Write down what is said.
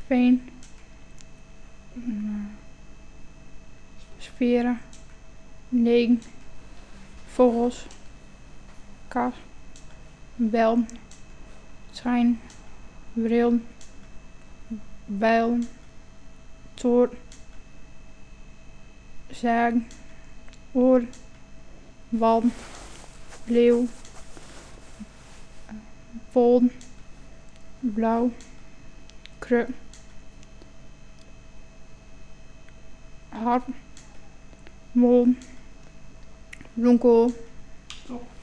veen, sferen, negen, vogels, kat, bel, trein, bril, bijl, toort, zaag, oor, bal, leeuw, pol, blauw, kruk, hart, mol, bloemkool, Stop.